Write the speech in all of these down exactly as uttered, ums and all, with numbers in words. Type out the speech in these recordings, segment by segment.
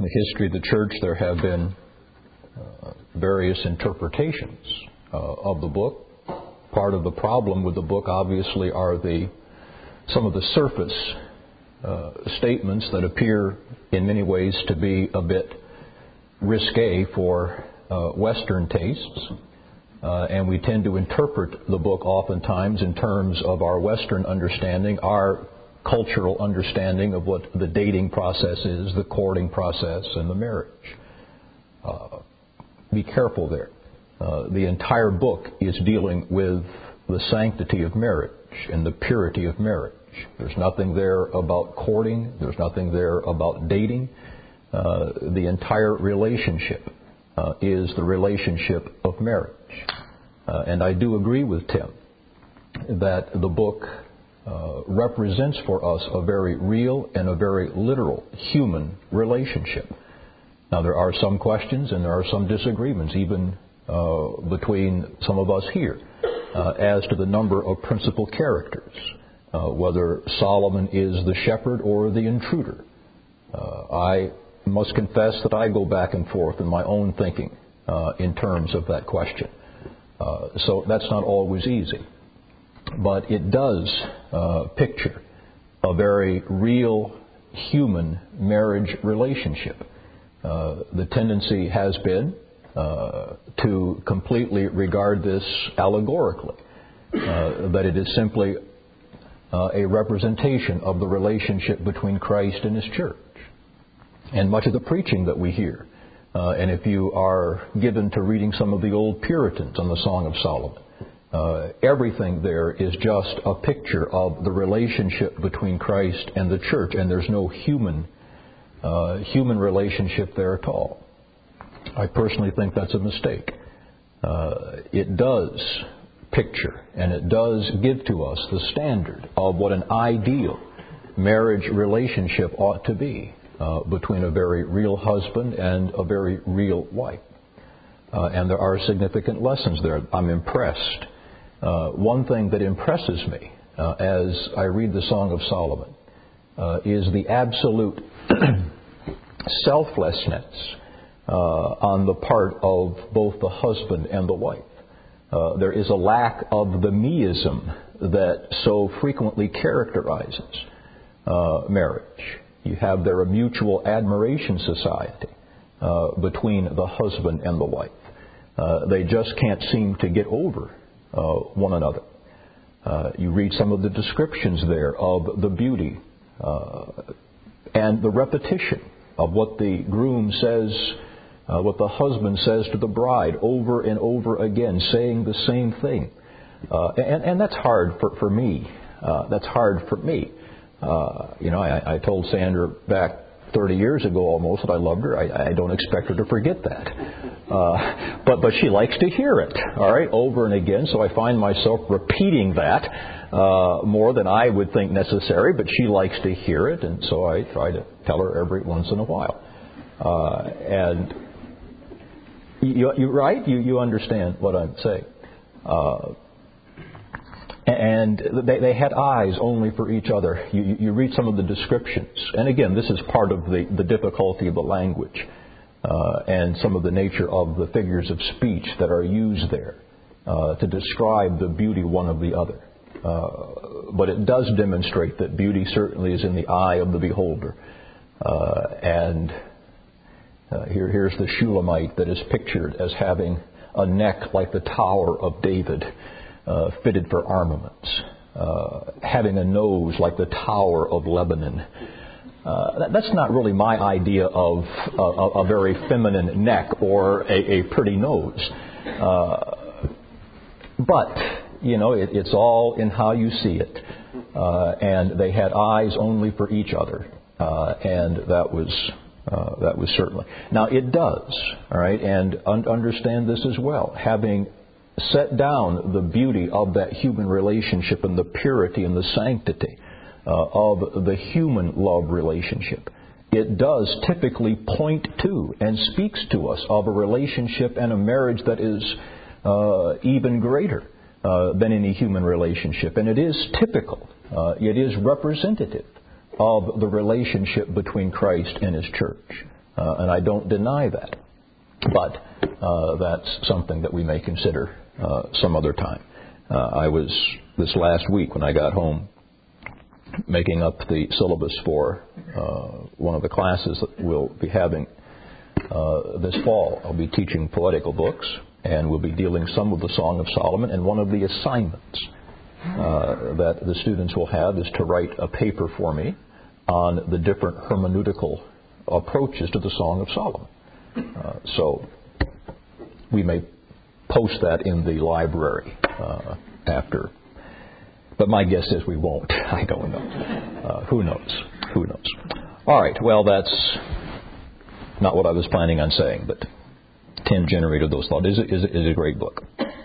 the history of the church, there have been uh, various interpretations uh, of the book. Part of the problem with the book, obviously, are the some of the surface uh, statements that appear in many ways to be a bit risque for uh, Western tastes. Uh, and we tend to interpret the book oftentimes in terms of our Western understanding, our cultural understanding of what the dating process is, the courting process, and the marriage. Uh, be careful there. Uh, the entire book is dealing with the sanctity of marriage and the purity of marriage. There's nothing there about courting. There's nothing there about dating. Uh, the entire relationship uh, is the relationship of marriage. Uh, and I do agree with Tim that the book uh, represents for us a very real and a very literal human relationship. Now, there are some questions and there are some disagreements, even uh, between some of us here, uh, as to the number of principal characters, uh, whether Solomon is the shepherd or the intruder. Uh, I must confess that I go back and forth in my own thinking uh, in terms of that question. Uh, so that's not always easy. But it does uh, picture a very real human marriage relationship. Uh, the tendency has been uh, to completely regard this allegorically, uh, that it is simply uh, a representation of the relationship between Christ and His church. And much of the preaching that we hear, uh, and if you are given to reading some of the old Puritans on the Song of Solomon, uh, everything there is just a picture of the relationship between Christ and the church, and there's no human uh, human relationship there at all. I personally think that's a mistake. Uh, it does picture and it does give to us the standard of what an ideal marriage relationship ought to be. Uh, between a very real husband and a very real wife. Uh, and there are significant lessons there. I'm impressed. Uh, one thing that impresses me uh, as I read the Song of Solomon uh, is the absolute selflessness uh, on the part of both the husband and the wife. Uh, there is a lack of the meism that so frequently characterizes uh, marriage. You have there a mutual admiration society uh, between the husband and the wife. Uh, they just can't seem to get over uh, one another. Uh, you read some of the descriptions there of the beauty uh, and the repetition of what the groom says, uh, what the husband says to the bride over and over again, saying the same thing. Uh, and, and that's hard for, for me. Uh, that's hard for me. Uh, you know, I, I told Sandra back thirty years ago almost that I loved her. I, I don't expect her to forget that. Uh, but, but she likes to hear it, all right, over and again. So I find myself repeating that uh, more than I would think necessary. But she likes to hear it, and so I try to tell her every once in a while. Uh, and you, you're right, you, you understand what I'm saying. Uh, And they, they had eyes only for each other. You, you read some of the descriptions. And again, this is part of the, the difficulty of the language uh, and some of the nature of the figures of speech that are used there uh, to describe the beauty one of the other. Uh, but it does demonstrate that beauty certainly is in the eye of the beholder. Uh, and uh, here, here's the Shulamite that is pictured as having a neck like the Tower of David, Uh, fitted for armaments, uh, having a nose like the Tower of Lebanon. Uh, that, that's not really my idea of a, a very feminine neck or a, a pretty nose. Uh, but, you know, it, it's all in how you see it. Uh, and they had eyes only for each other. Uh, and that was uh, that was certainly. Now, it does, all right, and un- understand this as well. Having set down the beauty of that human relationship and the purity and the sanctity uh, of the human love relationship, it does typically point to and speaks to us of a relationship and a marriage that is uh, even greater uh, than any human relationship. And it is typical, uh, it is representative of the relationship between Christ and His church. uh, and I don't deny that. But uh, that's something that we may consider uh, some other time. Uh, I was, this last week when I got home, making up the syllabus for uh, one of the classes that we'll be having uh, this fall. I'll be teaching poetical books, and we'll be dealing some with the Song of Solomon, and one of the assignments uh, that the students will have is to write a paper for me on the different hermeneutical approaches to the Song of Solomon. Uh, so we may post that in the library uh, after. But my guess is we won't. I don't know. Uh, who knows? Who knows? All right. Well, that's not what I was planning on saying, but Tim generated those thoughts. It is, is a great book.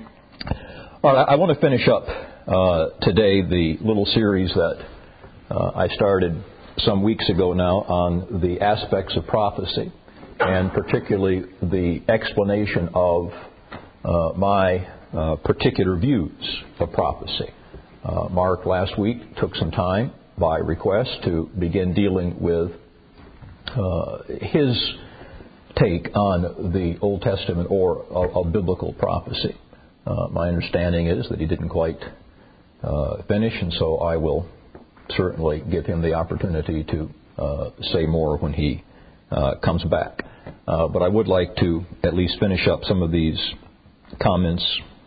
All right. I want to finish up uh, today the little series that uh, I started some weeks ago now on the aspects of prophecy, and particularly the explanation of uh, my uh, particular views of prophecy. Uh, Mark last week took some time by request to begin dealing with uh, his take on the Old Testament or of, of biblical prophecy. Uh, my understanding is that he didn't quite uh, finish, and so I will certainly give him the opportunity to uh, say more when he uh, comes back. Uh, but I would like to at least finish up some of these comments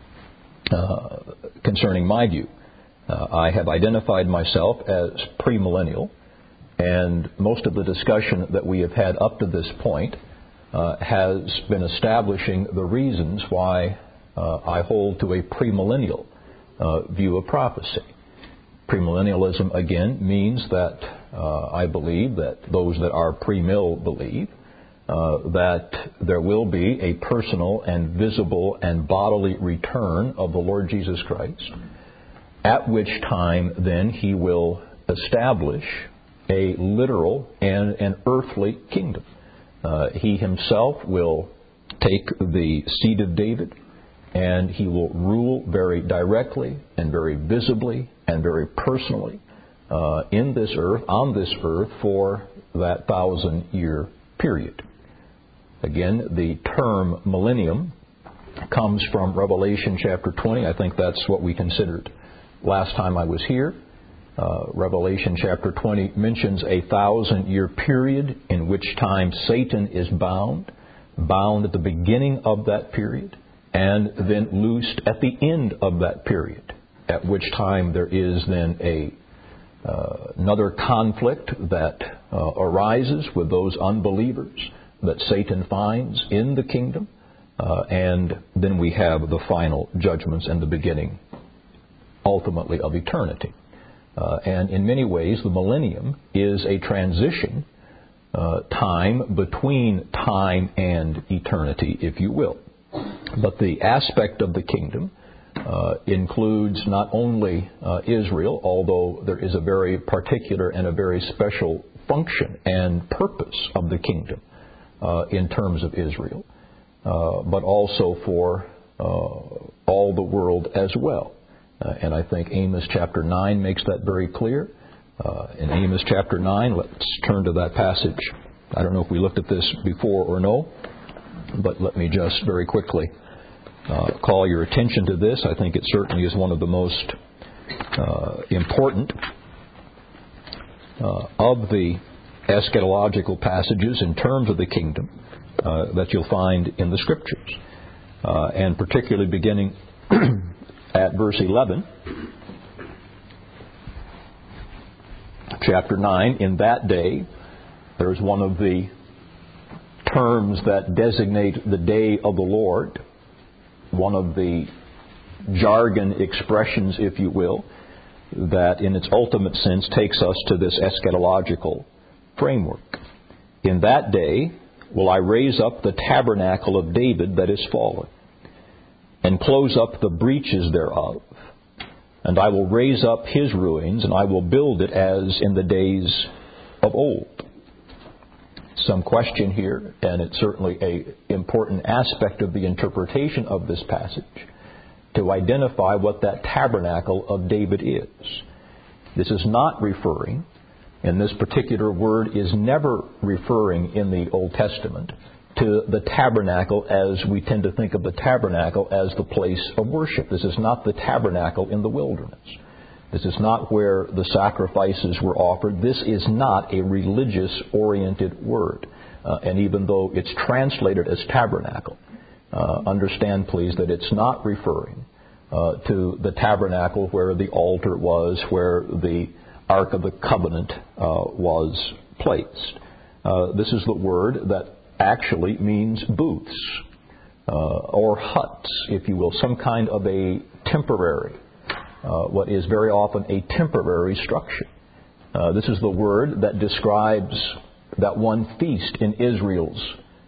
uh, concerning my view. Uh, I have identified myself as premillennial, and most of the discussion that we have had up to this point uh, has been establishing the reasons why uh, I hold to a premillennial uh, view of prophecy. Premillennialism, again, means that uh, I believe that those that are premill believe uh, that there will be a personal and visible and bodily return of the Lord Jesus Christ, at which time then he will establish a literal and an earthly kingdom. Uh, he himself will take the seed of David, and he will rule very directly and very visibly and very personally uh, in this earth, on this earth, for that thousand-year period. Again, the term millennium comes from Revelation chapter twenty. I think that's what we considered last time I was here. Uh, Revelation chapter twenty mentions a thousand-year period in which time Satan is bound, bound at the beginning of that period, and then loosed at the end of that period, at which time there is then a uh, another conflict that uh, arises with those unbelievers that Satan finds in the kingdom, uh, and then we have the final judgments and the beginning, ultimately, of eternity. Uh, and in many ways, the millennium is a transition uh, time between time and eternity, if you will. But the aspect of the kingdom uh, includes not only uh, Israel, although there is a very particular and a very special function and purpose of the kingdom uh, in terms of Israel, uh, but also for uh, all the world as well. Uh, and I think Amos chapter nine makes that very clear. Uh, in Amos chapter nine, let's turn to that passage. I don't know if we looked at this before or no, but let me just very quickly uh, call your attention to this. I think it certainly is one of the most uh, important uh, of the eschatological passages in terms of the kingdom uh, that you'll find in the Scriptures. Uh, and particularly beginning at verse eleven, chapter nine, in that day, there's one of the terms that designate the day of the Lord, one of the jargon expressions, if you will, that in its ultimate sense takes us to this eschatological framework. In that day will I raise up the tabernacle of David that is fallen, and close up the breaches thereof. And I will raise up his ruins, and I will build it as in the days of old. Some question here, and it's certainly an important aspect of the interpretation of this passage, to identify what that tabernacle of David is. This is not referring And this particular word is never referring in the Old Testament to the tabernacle as we tend to think of the tabernacle as the place of worship. This is not the tabernacle in the wilderness. This is not where the sacrifices were offered. This is not a religious-oriented word. Uh, and even though it's translated as tabernacle, uh, understand, please, that it's not referring uh, to the tabernacle where the altar was, where the Ark of the Covenant uh, was placed. Uh, this is the word that actually means booths uh, or huts, if you will, some kind of a temporary, uh, what is very often a temporary structure. Uh, this is the word that describes that one feast in Israel's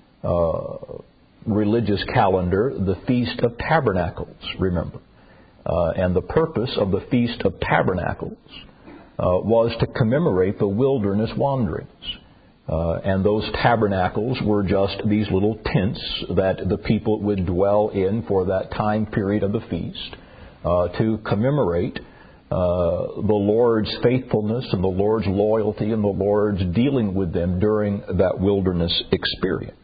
uh, religious calendar, the Feast of Tabernacles, remember. Uh, and the purpose of the Feast of Tabernacles uh, was to commemorate the wilderness wanderings. Uh, and those tabernacles were just these little tents that the people would dwell in for that time period of the feast uh, to commemorate uh, the Lord's faithfulness and the Lord's loyalty and the Lord's dealing with them during that wilderness experience.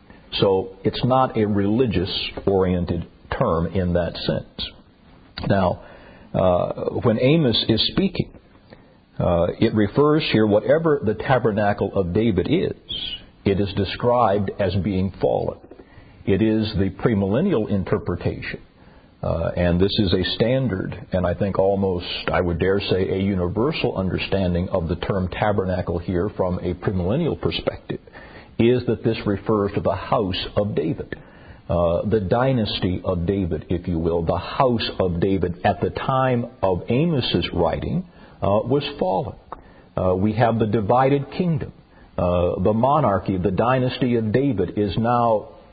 So it's not a religious-oriented term in that sense. Now, uh, when Amos is speaking, Uh, it refers here, whatever the tabernacle of David is, it is described as being fallen. It is the premillennial interpretation. Uh, and this is a standard, and I think almost, I would dare say, a universal understanding of the term tabernacle here from a premillennial perspective, is that this refers to the house of David. Uh, the dynasty of David, if you will, the house of David at the time of Amos's writing, Uh, was fallen. Uh, we have the divided kingdom. Uh, the monarchy, the dynasty of David is now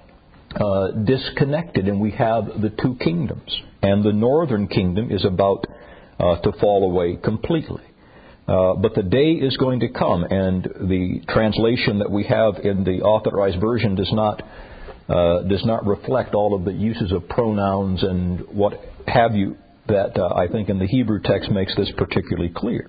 uh, disconnected, and we have the two kingdoms. And the northern kingdom is about uh, to fall away completely. Uh, but the day is going to come, and the translation that we have in the Authorized Version does not uh, does not reflect all of the uses of pronouns and what have you that uh, I think in the Hebrew text makes this particularly clear.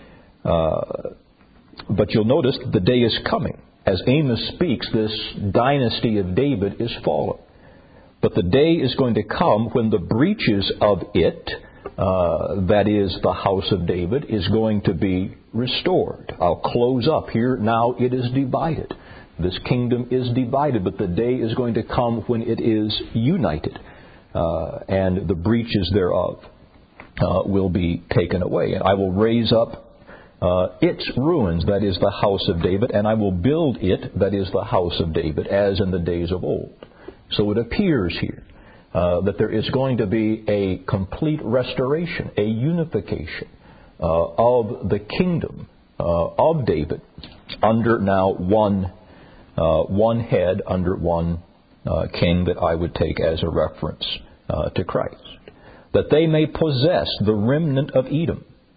Uh, but you'll notice the day is coming. As Amos speaks, this dynasty of David is fallen. But the day is going to come when the breaches of it, uh, that is the house of David, is going to be restored. I'll close up here. Now it is divided. This kingdom is divided, but the day is going to come when it is united. Uh, and the breaches thereof uh, will be taken away. And I will raise up uh, its ruins, that is the house of David, and I will build it, that is the house of David, as in the days of old. So it appears here uh, that there is going to be a complete restoration, a unification uh, of the kingdom uh, of David under now one, uh, one head, under one Uh, king that I would take as a reference uh, to Christ, that they may possess the remnant of Edom.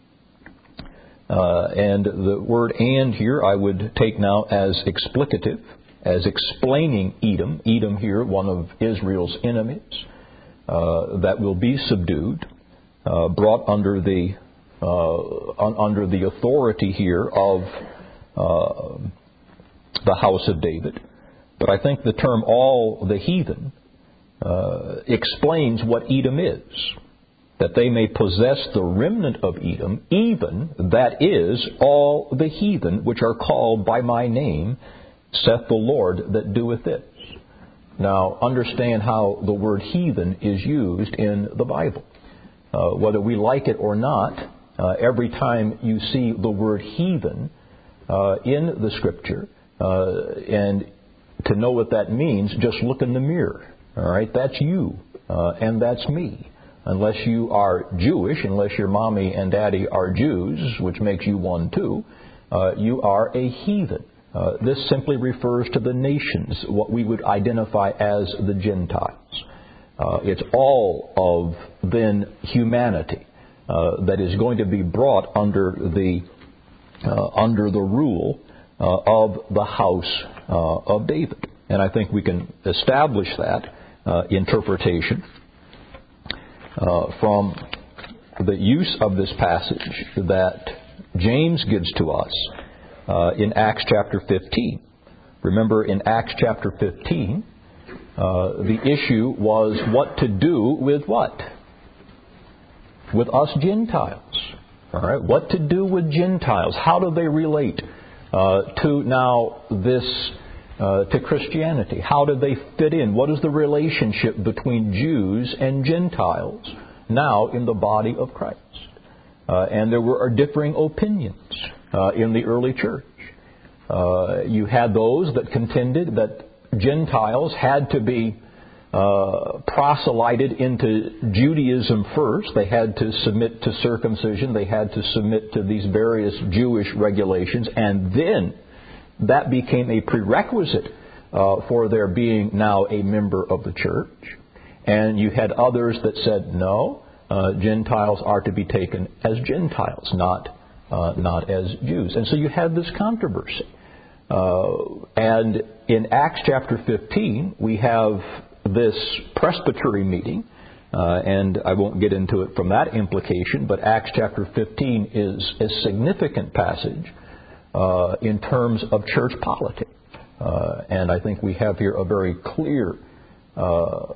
Uh, and the word "and" here I would take now as explicative, as explaining Edom. Edom here, one of Israel's enemies, uh, that will be subdued, uh, brought under the uh, un- under the authority here of uh, the house of David. But I think the term "all the heathen" uh, explains what Edom is. That they may possess the remnant of Edom, even, that is, all the heathen which are called by my name, saith the Lord that doeth this. Now, understand how the word heathen is used in the Bible. Uh, whether we like it or not, uh, every time you see the word heathen uh, in the Scripture, uh, and to know what that means, just look in the mirror. All right, that's you, uh, and that's me. Unless you are Jewish, unless your mommy and daddy are Jews, which makes you one too, uh, you are a heathen. Uh, this simply refers to the nations, what we would identify as the Gentiles. Uh, it's all of then humanity uh, that is going to be brought under the uh, under the rule uh, of the house Uh, of David. And I think we can establish that uh, interpretation uh, from the use of this passage that James gives to us uh, in Acts chapter fifteen. Remember, in Acts chapter fifteen, uh, the issue was what to do with what? With us Gentiles. All right, what to do with Gentiles? How do they relate uh, to now this, uh, to Christianity? How do they fit in? What is the relationship between Jews and Gentiles now in the body of Christ? Uh, and there were differing opinions uh, in the early church. Uh, you had those that contended that Gentiles had to be uh, proselyted into Judaism first. They had to submit to circumcision. They had to submit to these various Jewish regulations. And then that became a prerequisite uh, for their being now a member of the church. And you had others that said, no, uh, Gentiles are to be taken as Gentiles, not uh, not as Jews. And so you had this controversy. Uh, and in Acts chapter fifteen, we have this presbytery meeting, uh, and I won't get into it from that implication, but Acts chapter fifteen is a significant passage uh, in terms of church polity. Uh, and I think we have here a very clear uh,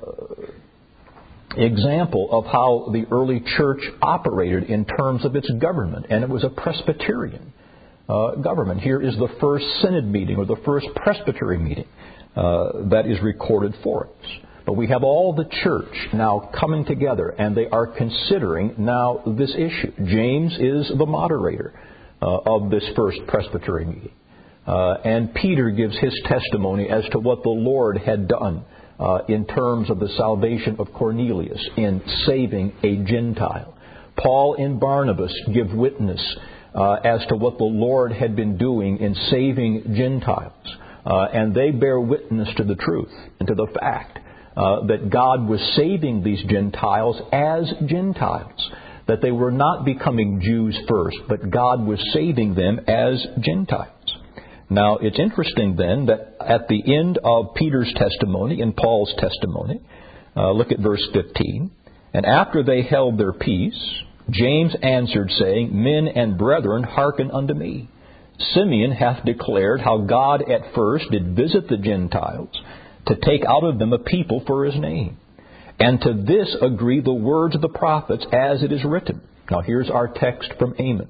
example of how the early church operated in terms of its government, and it was a Presbyterian uh, government. Here is the first synod meeting, or the first presbytery meeting uh, that is recorded for us. But we have all the church now coming together, and they are considering now this issue. James is the moderator uh, of this first presbytery meeting. Uh, and Peter gives his testimony as to what the Lord had done uh, in terms of the salvation of Cornelius in saving a Gentile. Paul and Barnabas give witness uh, as to what the Lord had been doing in saving Gentiles. Uh, and they bear witness to the truth and to the fact uh, that God was saving these Gentiles as Gentiles. That they were not becoming Jews first, but God was saving them as Gentiles. Now, it's interesting then that at the end of Peter's testimony and Paul's testimony, uh, look at verse fifteen. And after they held their peace, James answered, saying, Men and brethren, hearken unto me. Simeon hath declared how God at first did visit the Gentiles to take out of them a people for his name. And to this agree the words of the prophets as it is written. Now here's our text from Amos.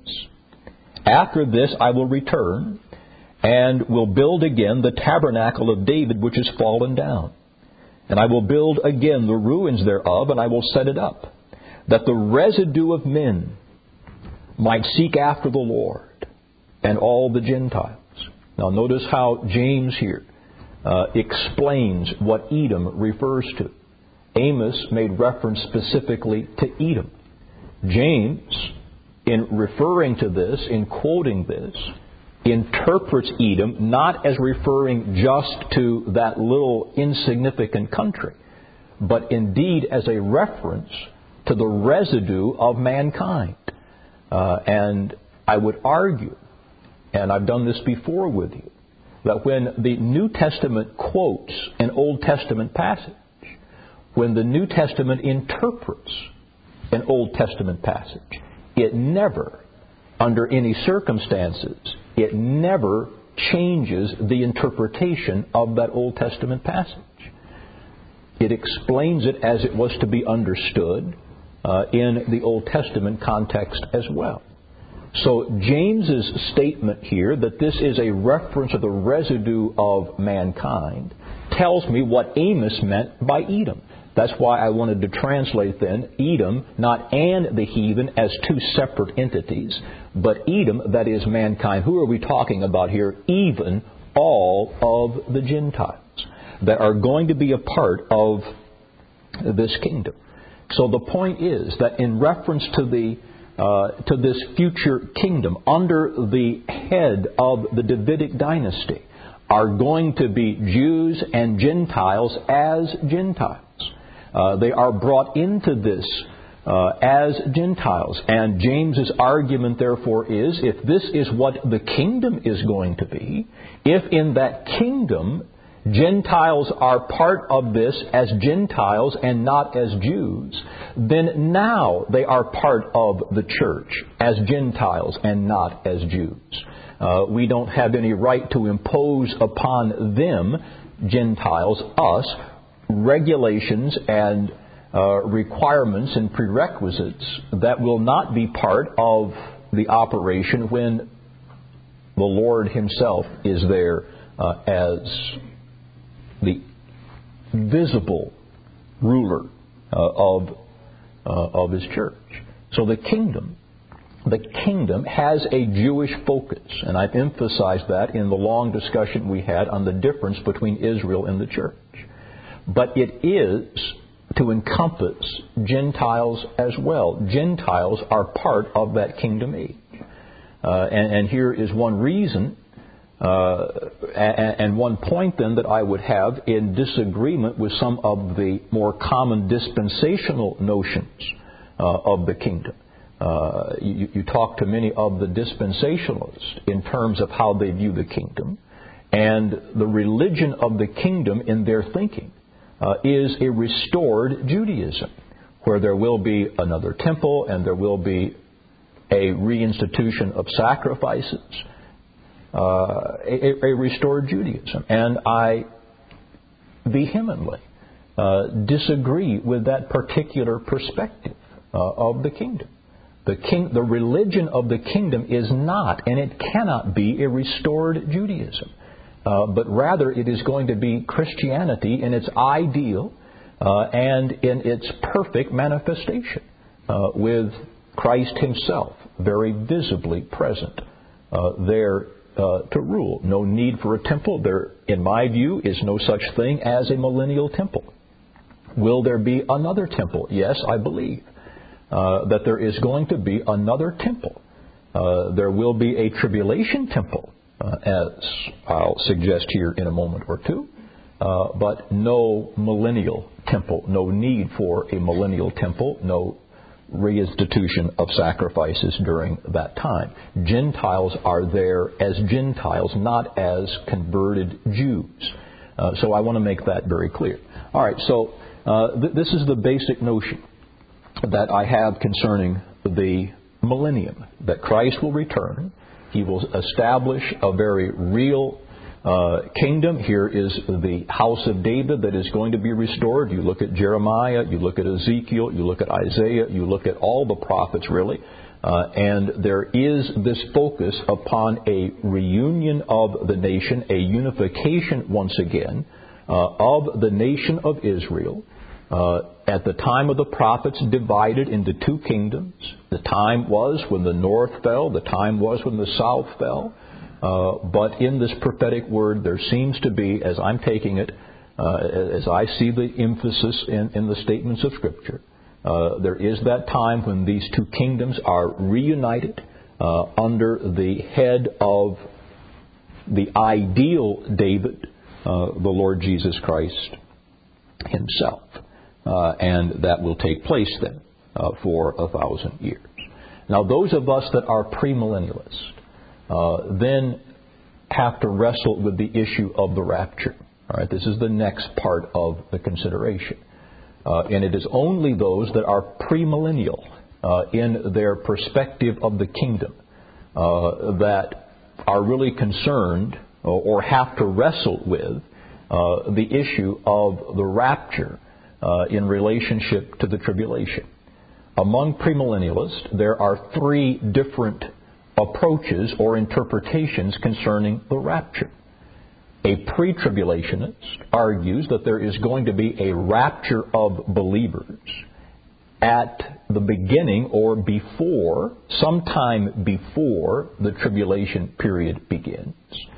After this I will return, and will build again the tabernacle of David which is fallen down. And I will build again the ruins thereof, and I will set it up, that the residue of men might seek after the Lord, and all the Gentiles. Now notice how James here uh, explains what Edom refers to. Amos made reference specifically to Edom. James, in referring to this, in quoting this, interprets Edom not as referring just to that little insignificant country, but indeed as a reference to the residue of mankind. Uh, and I would argue, and I've done this before with you, that when the New Testament quotes an Old Testament passage, when the New Testament interprets an Old Testament passage, it never, under any circumstances, it never changes the interpretation of that Old Testament passage. It explains it as it was to be understood uh, in the Old Testament context as well. So James's statement here that this is a reference to the residue of mankind tells me what Amos meant by Edom. That's why I wanted to translate then Edom, not and the heathen, as two separate entities, but Edom, that is mankind. Who are we talking about here? Even all of the Gentiles that are going to be a part of this kingdom. So the point is that in reference to the uh, to this future kingdom, under the head of the Davidic dynasty, are going to be Jews and Gentiles as Gentiles. Uh, they are brought into this uh, as Gentiles. And James's argument, therefore, is if this is what the kingdom is going to be, if in that kingdom Gentiles are part of this as Gentiles and not as Jews, then now they are part of the church as Gentiles and not as Jews. Uh, we don't have any right to impose upon them, Gentiles, us, regulations and uh, requirements and prerequisites that will not be part of the operation when the Lord Himself is there uh, as the visible ruler uh, of uh, of His church. So the kingdom, the kingdom has a Jewish focus, and I've emphasized that in the long discussion we had on the difference between Israel and the church. But it is to encompass Gentiles as well. Gentiles are part of that kingdom age. Uh, and, and here is one reason uh, and, and one point then that I would have in disagreement with some of the more common dispensational notions uh, of the kingdom. Uh, you, you talk to many of the dispensationalists in terms of how they view the kingdom, and the religion of the kingdom in their thinking uh, is a restored Judaism, where there will be another temple and there will be a reinstitution of sacrifices, uh, a, a restored Judaism. And I vehemently uh, disagree with that particular perspective uh, of the kingdom. The king, the religion of the kingdom is not, and it cannot be, a restored Judaism, uh, but rather it is going to be Christianity in its ideal uh, and in its perfect manifestation, uh, with Christ Himself very visibly present uh, there uh, to rule. No need for a temple. There, in my view, is no such thing as a millennial temple. Will there be another temple? Yes, I believe uh, that there is going to be another temple. Uh, there will be a tribulation temple, uh, as I'll suggest here in a moment or two, uh, but no millennial temple. No need for a millennial temple. No reinstitution of sacrifices during that time. Gentiles are there as Gentiles, not as converted Jews. Uh, so I want to make that very clear. All right, so uh, th- this is the basic notion that I have concerning the millennium, that Christ will return. He will establish a very real Uh, kingdom. Here is the house of David that is going to be restored. You look at Jeremiah, you look at Ezekiel, you look at Isaiah, you look at all the prophets, really, uh, and there is this focus upon a reunion of the nation, a unification once again uh, of the nation of Israel. Uh, at the time of the prophets, divided into two kingdoms. The time was when the north fell, the time was when the south fell. Uh, but in this prophetic word, there seems to be, as I'm taking it, uh, as I see the emphasis in, in the statements of Scripture, uh, there is that time when these two kingdoms are reunited uh, under the head of the ideal David, uh, the Lord Jesus Christ Himself. Uh, and that will take place then uh, for a thousand years. Now, those of us that are premillennialists, Uh, then have to wrestle with the issue of the rapture. All right, this is the next part of the consideration. Uh, and it is only those that are premillennial uh, in their perspective of the kingdom uh, that are really concerned or, or have to wrestle with uh, the issue of the rapture uh, in relationship to the tribulation. Among premillennialists, there are three different approaches or interpretations concerning the rapture. A pre-tribulationist argues that there is going to be a rapture of believers at the beginning or before, sometime before the tribulation period begins,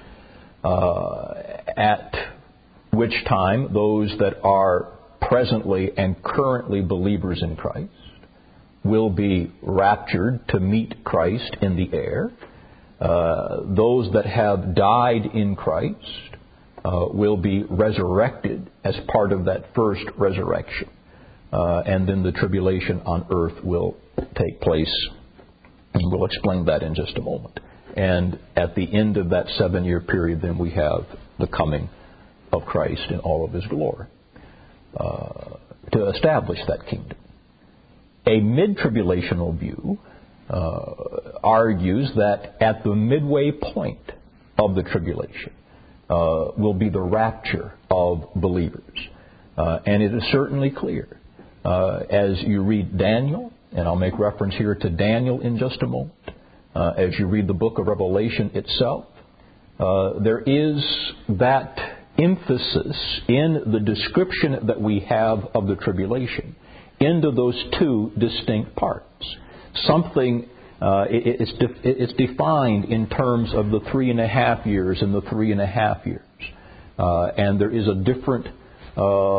uh, at which time those that are presently and currently believers in Christ will be raptured to meet Christ in the air. Uh, those that have died in Christ uh, will be resurrected as part of that first resurrection. Uh, and then the tribulation on earth will take place. And we'll explain that in just a moment. And at the end of that seven-year period, then we have the coming of Christ in all of His glory uh, to establish that kingdom. A mid-tribulational view uh, argues that at the midway point of the tribulation uh, will be the rapture of believers. Uh, and it is certainly clear uh, as you read Daniel, and I'll make reference here to Daniel in just a moment, uh, as you read the book of Revelation itself, uh, there is that emphasis in the description that we have of the tribulation into those two distinct parts. Something, uh, it, it's, de- it's defined in terms of the three and a half years and the three and a half years. Uh, and there is a different, uh,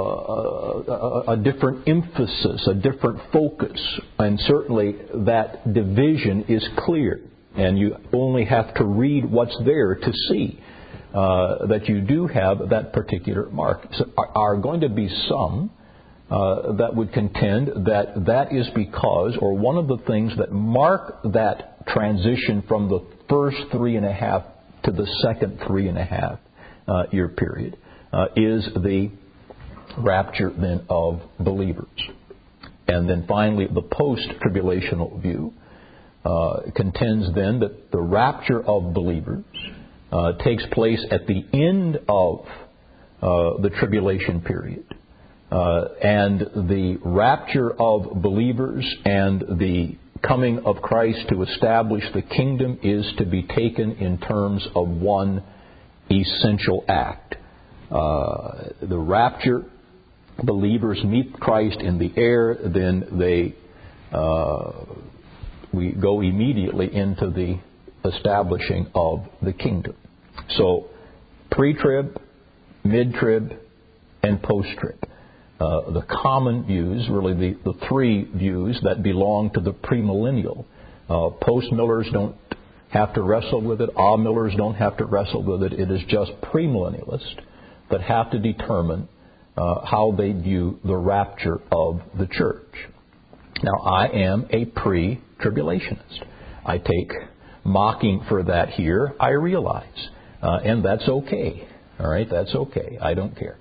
a, a different emphasis, a different focus. And certainly that division is clear. And you only have to read what's there to see uh, that you do have that particular mark. So are, are going to be some Uh, that would contend that that is because, or one of the things that mark that transition from the first three and a half to the second three and a half uh, year period uh, is the rapture then of believers. And then finally, the post-tribulational view uh, contends then that the rapture of believers uh, takes place at the end of uh, the tribulation period. Uh, and the rapture of believers and the coming of Christ to establish the kingdom is to be taken in terms of one essential act. Uh, the rapture, believers meet Christ in the air, then they uh, we go immediately into the establishing of the kingdom. So, pre-trib, mid-trib, and post-trib. Uh, the common views, really the, the three views that belong to the premillennial. Uh, Post-millers don't have to wrestle with it. Ah-millers don't have to wrestle with it. It is just premillennialists that have to determine uh, how they view the rapture of the church. Now, I am a pre-tribulationist. I take mocking for that here, I realize. Uh, and that's okay. All right, that's okay. I don't care.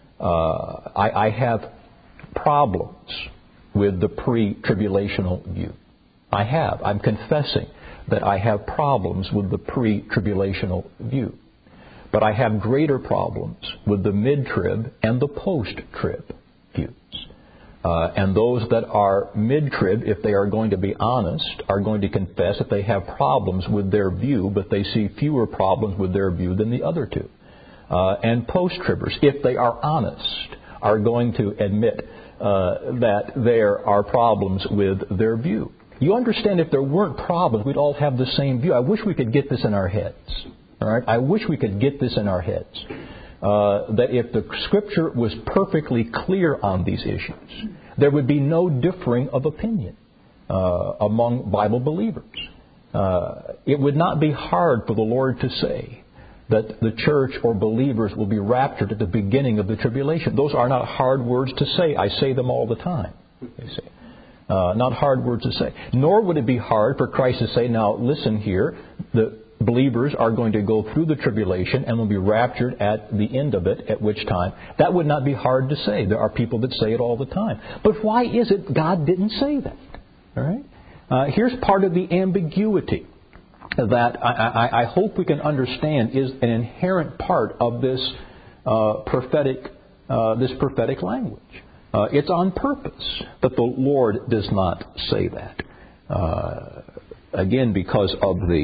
Uh, I, I have problems with the pre-tribulational view. I have. I'm confessing that I have problems with the pre-tribulational view. But I have greater problems with the mid-trib and the post-trib views. Uh, and those that are mid-trib, if they are going to be honest, are going to confess that they have problems with their view, but they see fewer problems with their view than the other two. Uh, and post-tribbers, if they are honest, are going to admit uh, that there are problems with their view. You understand, if there weren't problems, we'd all have the same view. I wish we could get this in our heads. All right, I wish we could get this in our heads. Uh, that if the Scripture was perfectly clear on these issues, there would be no differing of opinion uh, among Bible believers. Uh, it would not be hard for the Lord to say that the church or believers will be raptured at the beginning of the tribulation. Those are not hard words to say. I say them all the time. You see. Uh, not hard words to say. Nor would it be hard for Christ to say, now listen here, the believers are going to go through the tribulation and will be raptured at the end of it, at which time. That would not be hard to say. There are people that say it all the time. But why is it God didn't say that? All right. Uh, here's part of the ambiguity that I, I, I hope we can understand is an inherent part of this uh, prophetic uh, this prophetic language. Uh, it's on purpose that the Lord does not say that. Uh, again, because of the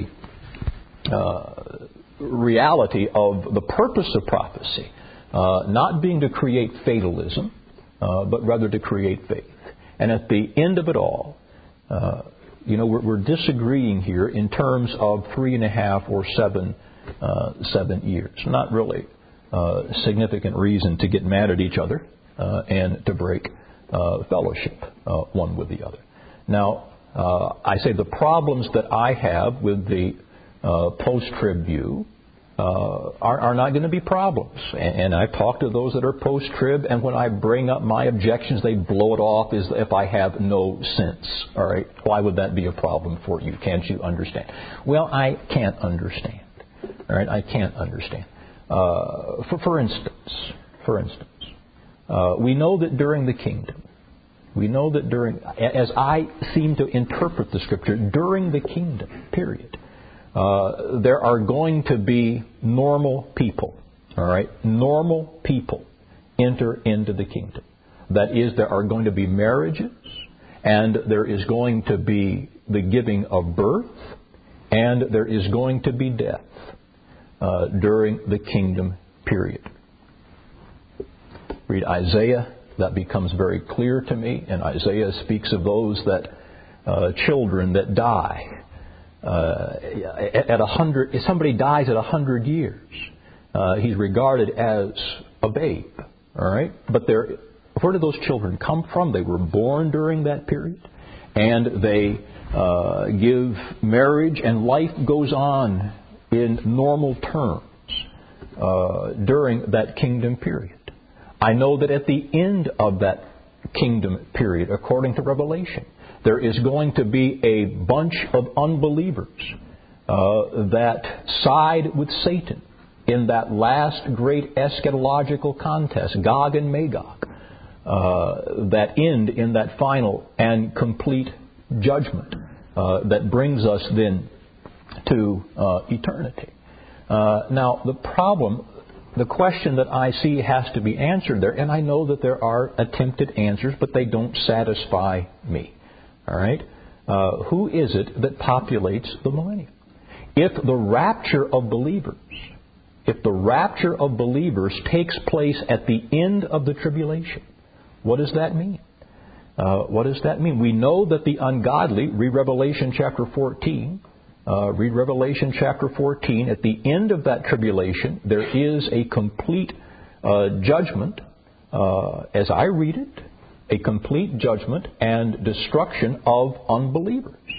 uh, reality of the purpose of prophecy, uh, not being to create fatalism, uh, but rather to create faith. And at the end of it all, uh, You know, we're, we're disagreeing here in terms of three and a half or seven, uh, seven years. Not really uh, significant reason to get mad at each other uh, and to break uh, fellowship uh, one with the other. Now, uh, I say the problems that I have with the uh, post-trib view uh, are, are not going to be problems. And, and I talk to those that are post-trib, and when I bring up my objections, they blow it off as if I have no sense. All right? Why would that be a problem for you? Can't you understand? Well, I can't understand. All right? I can't understand. Uh, for, for instance, for instance, uh, we know that during the kingdom, We know that during, as I seem to interpret the Scripture, during the kingdom period, uh, there are going to be normal people, all right? Normal people enter into the kingdom. That is, there are going to be marriages, and there is going to be the giving of birth, and there is going to be death uh, during the kingdom period. Read Isaiah. That becomes very clear to me. And Isaiah speaks of those that uh, children that die uh, at a hundred. If somebody dies at a hundred years, uh, he's regarded as a babe. All right, but they're, where did those children come from? They were born during that period, and they uh, give marriage, and life goes on in normal terms uh, during that kingdom period. I know that at the end of that kingdom period, according to Revelation, there is going to be a bunch of unbelievers uh, that side with Satan in that last great eschatological contest, Gog and Magog, uh, that end in that final and complete judgment uh, that brings us then to uh, eternity. Uh, now, the problem... The question that I see has to be answered there, and I know that there are attempted answers, but they don't satisfy me. All right? Uh, who is it that populates the millennium? If the rapture of believers, if the rapture of believers takes place at the end of the tribulation, what does that mean? Uh, what does that mean? We know that the ungodly, read Revelation chapter fourteen, Uh, read Revelation chapter fourteen. At the end of that tribulation, there is a complete uh, judgment, uh, as I read it, a complete judgment and destruction of unbelievers.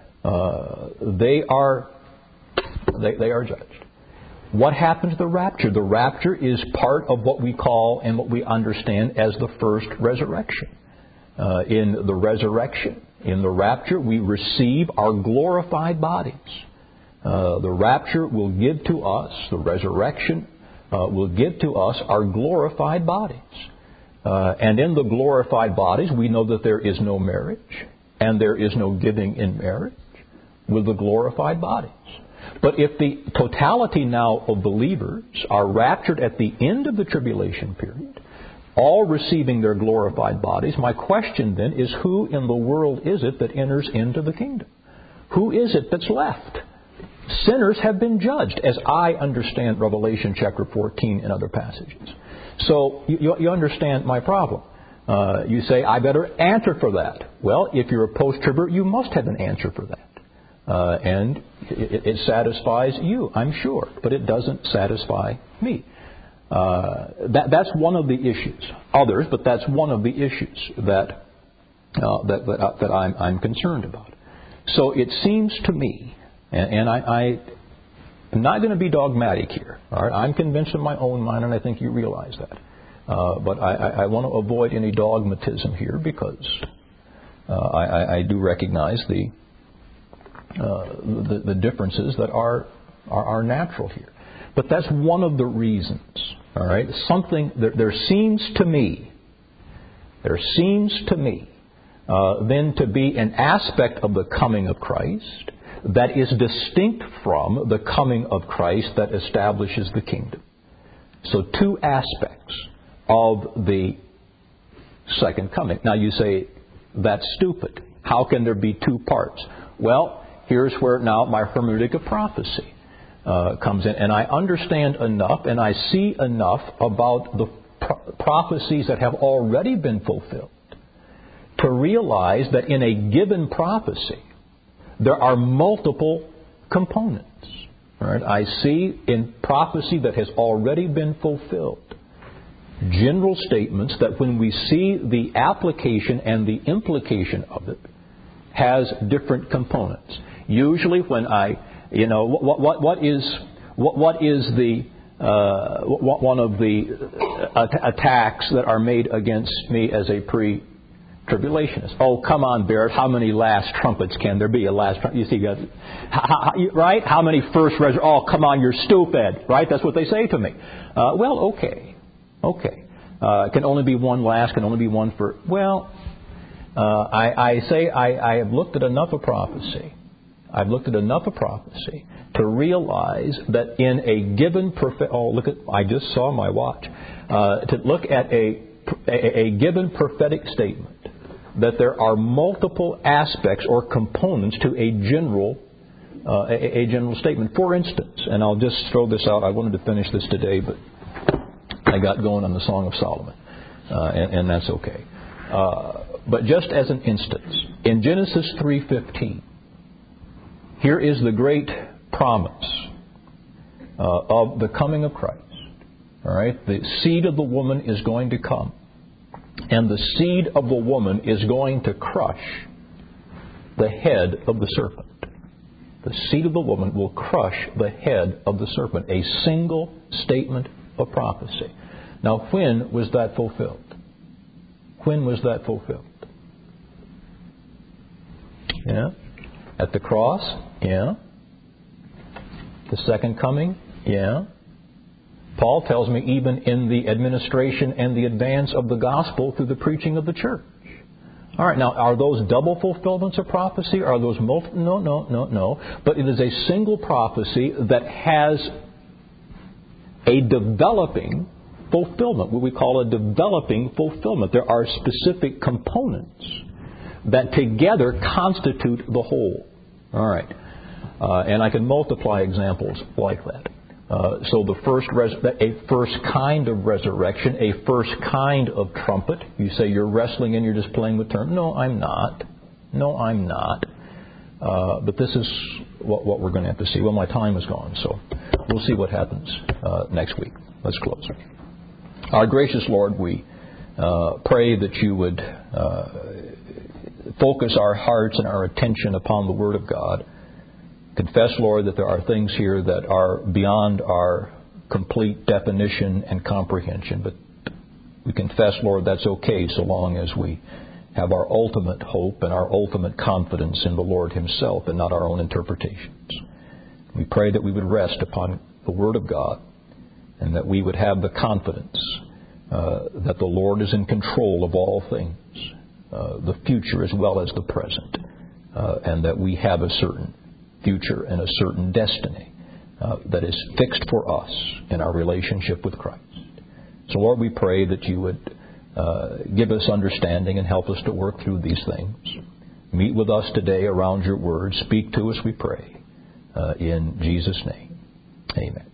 Uh, they are they, they are judged. What happens to the rapture? The rapture is part of what we call and what we understand as the first resurrection. Uh, in the resurrection, in the rapture, we receive our glorified bodies. Uh, the rapture will give to us, the resurrection uh, will give to us our glorified bodies. Uh, and in the glorified bodies, we know that there is no marriage, and there is no giving in marriage with the glorified bodies. But if the totality now of believers are raptured at the end of the tribulation period, all receiving their glorified bodies, my question then is, who in the world is it that enters into the kingdom? Who is it that's left? Sinners have been judged, as I understand Revelation chapter fourteen and other passages. So you, you understand my problem. Uh, you say, I better answer for that. Well, if you're a post-tribber, you must have an answer for that. Uh, and it, it satisfies you, I'm sure, but it doesn't satisfy me. Uh, that, that's one of the issues. Others, but that's one of the issues that uh, that that, uh, that I'm, I'm concerned about. So it seems to me, and, and I, I am not going to be dogmatic here. All right? I'm convinced in my own mind, and I think you realize that. Uh, but I, I, I want to avoid any dogmatism here because uh, I, I do recognize the, uh, the the differences that are are, are natural here. But that's one of the reasons. All right, something there, there seems to me, there seems to me, uh, then to be an aspect of the coming of Christ that is distinct from the coming of Christ that establishes the kingdom. So two aspects of the second coming. Now you say that's stupid. How can there be two parts? Well, here's where now my hermeneutic of prophecy Uh, comes in, and I understand enough and I see enough about the pro- prophecies that have already been fulfilled to realize that in a given prophecy there are multiple components. All right? I see in prophecy that has already been fulfilled general statements that when we see the application and the implication of it has different components. Usually when I You know, what what what is what what is the uh, what, one of the attacks that are made against me as a pre-tribulationist? Oh, come on, Barrett! How many last trumpets can there be? A last trumpet? You see, you how, right? How many first res? Oh, come on, you're stupid! Right? That's what they say to me. Uh, well, okay, okay. Uh, can only be one last. Can only be one for. Well, Uh, I, I say I, I have looked at enough of prophecy. I've looked at enough of prophecy to realize that in a given prophet, oh look at I just saw my watch. Uh, to look at a, a a given prophetic statement, that there are multiple aspects or components to a general uh, a, a general statement. For instance, and I'll just throw this out. I wanted to finish this today, but I got going on the Song of Solomon, uh, and, and that's okay. Uh, but just as an instance, in Genesis three fifteen, here is the great promise uh, of the coming of Christ. All right, the seed of the woman is going to come, and the seed of the woman is going to crush the head of the serpent. The seed of the woman will crush the head of the serpent. A single statement of prophecy. Now, when was that fulfilled? When was that fulfilled? Yeah. At the cross? Yeah. The second coming? Yeah. Paul tells me even in the administration and the advance of the gospel through the preaching of the church. All right, now, are those double fulfillments of prophecy? Are those multiple? No, no, no, no. But it is a single prophecy that has a developing fulfillment, what we call a developing fulfillment. There are specific components that together constitute the whole. All right. Uh, and I can multiply examples like that. Uh, so the first, res- a first kind of resurrection, a first kind of trumpet. You say you're wrestling and you're just playing with terms. No, I'm not. No, I'm not. Uh, but this is what, what we're going to have to see. Well, my time is gone, so we'll see what happens uh, next week. Let's close. Our gracious Lord, we uh, pray that you would uh, focus our hearts and our attention upon the Word of God. Confess, Lord, that there are things here that are beyond our complete definition and comprehension. But we confess, Lord, that's okay so long as we have our ultimate hope and our ultimate confidence in the Lord Himself and not our own interpretations. We pray that we would rest upon the Word of God and that we would have the confidence uh, that the Lord is in control of all things, uh, the future as well as the present, uh, and that we have a certain future and a certain destiny uh, that is fixed for us in our relationship with Christ. So, Lord, we pray that you would uh, give us understanding and help us to work through these things. Meet with us today around your word. Speak to us, we pray. Uh, in Jesus' name, amen.